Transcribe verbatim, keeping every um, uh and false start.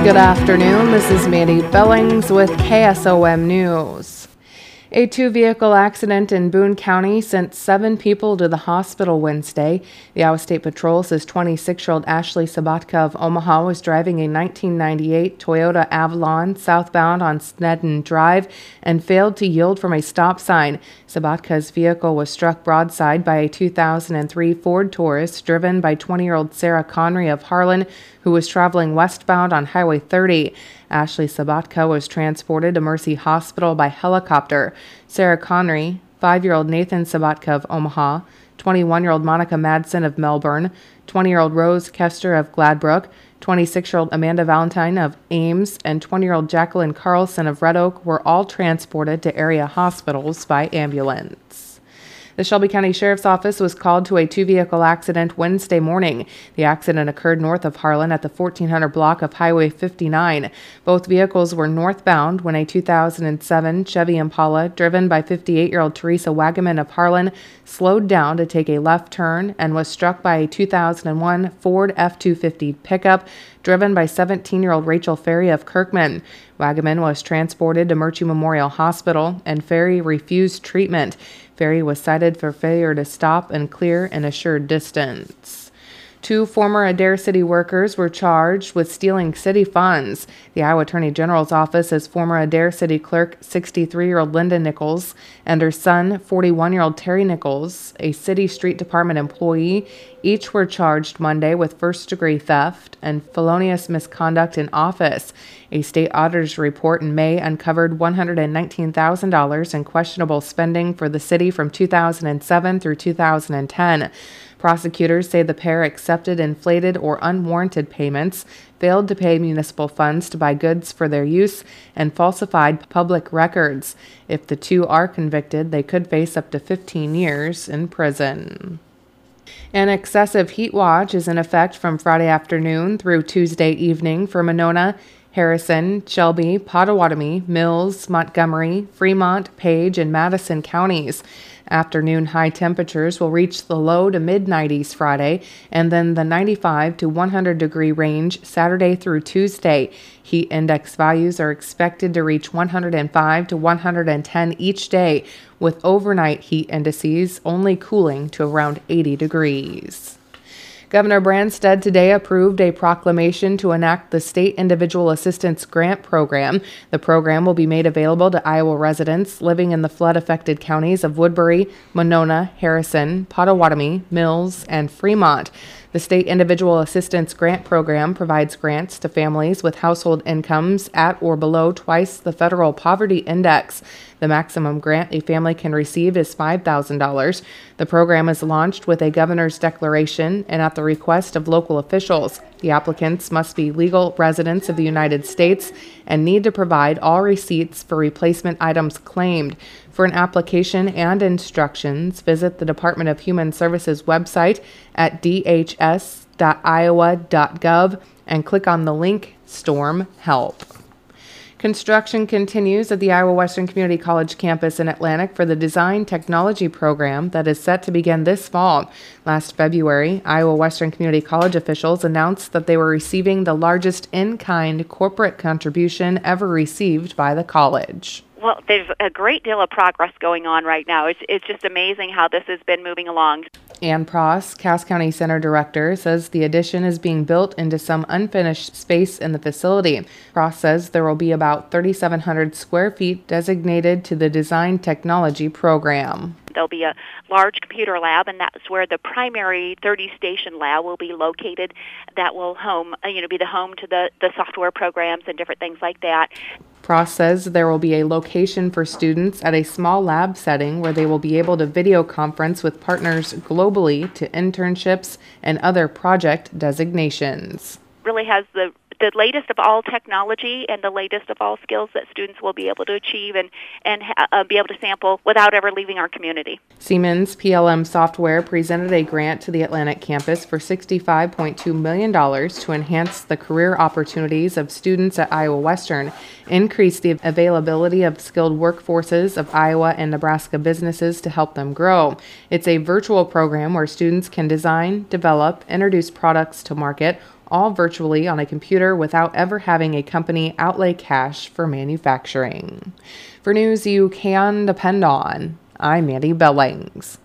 Good afternoon, this is Mandy Bellings with K S O M News. A two-vehicle accident in Boone County sent seven people to the hospital Wednesday. The Iowa State Patrol says twenty-six-year-old Ashley Sabatka of Omaha was driving a nineteen ninety-eight Toyota Avalon southbound on Snedden Drive and failed to yield from a stop sign. Sabatka's vehicle was struck broadside by a two thousand three Ford Taurus driven by twenty-year-old Sarah Connery of Harlan, who was traveling westbound on Highway thirty. Ashley Sabatka was transported to Mercy Hospital by helicopter. Sarah Connery, five-year-old Nathan Sabatka of Omaha, twenty-one-year-old Monica Madsen of Melbourne, twenty-year-old Rose Kester of Gladbrook, twenty-six-year-old Amanda Valentine of Ames, and twenty-year-old Jacqueline Carlson of Red Oak were all transported to area hospitals by ambulance. The Shelby County Sheriff's Office was called to a two-vehicle accident Wednesday morning. The accident occurred north of Harlan at the fourteen hundred block of Highway fifty-nine. Both vehicles were northbound when a two thousand seven Chevy Impala, driven by fifty-eight-year-old Teresa Wagaman of Harlan, slowed down to take a left turn and was struck by a two thousand one Ford F two fifty pickup, driven by seventeen-year-old Rachel Ferry of Kirkman. Wagaman was transported to Murchie Memorial Hospital, and Ferry refused treatment. Ferry was cited for failure to stop and clear an assured distance. Two former Adair City workers were charged with stealing city funds. The Iowa Attorney General's office says former Adair City clerk sixty-three-year-old Linda Nichols and her son, forty-one-year-old Terry Nichols, a city street department employee, each were charged Monday with first-degree theft and felonious misconduct in office. A state auditor's report in May uncovered one hundred nineteen thousand dollars in questionable spending for the city from two thousand seven through two thousand ten. Prosecutors say the pair accepted inflated or unwarranted payments, failed to pay municipal funds to buy goods for their use, and falsified public records. If the two are convicted, they could face up to fifteen years in prison. An excessive heat watch is in effect from Friday afternoon through Tuesday evening for Monona, Harrison, Shelby, Potawatomi, Mills, Montgomery, Fremont, Page, and Madison counties. Afternoon high temperatures will reach the low to mid nineties Friday, and then the ninety-five to one hundred degree range Saturday through Tuesday. Heat index values are expected to reach one hundred five to one hundred ten each day, with overnight heat indices only cooling to around eighty degrees. Governor Branstad today approved a proclamation to enact the State Individual Assistance Grant Program. The program will be made available to Iowa residents living in the flood-affected counties of Woodbury, Monona, Harrison, Potawatomi, Mills, and Fremont. The State Individual Assistance Grant Program provides grants to families with household incomes at or below twice the federal poverty index. The maximum grant a family can receive is five thousand dollars. The program is launched with a governor's declaration and at the request of local officials. The applicants must be legal residents of the United States and need to provide all receipts for replacement items claimed. For an application and instructions, visit the Department of Human Services website at d h s dot iowa dot gov and click on the link Storm Help. Construction continues at the Iowa Western Community College campus in Atlantic for the Design Technology program that is set to begin this fall. Last February, Iowa Western Community College officials announced that they were receiving the largest in-kind corporate contribution ever received by the college. Well, there's a great deal of progress going on right now. It's it's just amazing how this has been moving along. Ann Pross, Cass County Center Director, says the addition is being built into some unfinished space in the facility. Pross says there will be about thirty-seven hundred square feet designated to the Design Technology program. There'll be a large computer lab, and that's where the primary thirty station lab will be located. That will home, you know, be the home to the, the software programs and different things like that. Pross says there will be a location for students at a small lab setting where they will be able to video conference with partners globally to internships and other project designations. Really has the the latest of all technology and the latest of all skills that students will be able to achieve and, and uh, be able to sample without ever leaving our community. Siemens P L M Software presented a grant to the Atlantic campus for sixty-five point two million dollars to enhance the career opportunities of students at Iowa Western, increase the availability of skilled workforces of Iowa and Nebraska businesses to help them grow. It's a virtual program where students can design, develop, introduce products to market, all virtually on a computer without ever having a company outlay cash for manufacturing. For news you can depend on, I'm Mandy Bellings.